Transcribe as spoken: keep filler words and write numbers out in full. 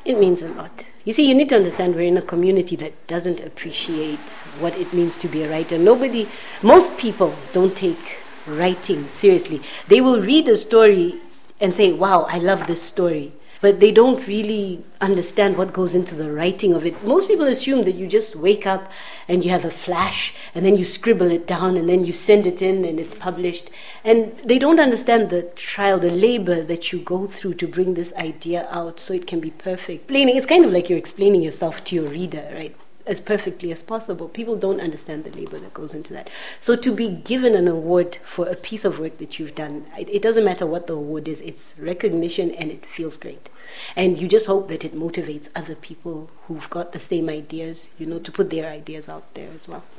It means a lot. You see, you need to understand we're in a community that doesn't appreciate what it means to be a writer. Nobody, most people don't take writing seriously. They will read a story and say, wow, I love this story. But they don't really understand what goes into the writing of it. Most people assume that you just wake up and you have a flash and then you scribble it down and then you send it in and it's published. And they don't understand the trial, the labor that you go through to bring this idea out so it can be perfect. Explaining, it's kind of like you're explaining yourself to your reader, right? As perfectly as possible. People don't understand the labor that goes into that. So to be given an award for a piece of work that you've done, it, it doesn't matter what the award is, it's recognition and it feels great. And you just hope that it motivates other people who've got the same ideas, you know, to put their ideas out there as well.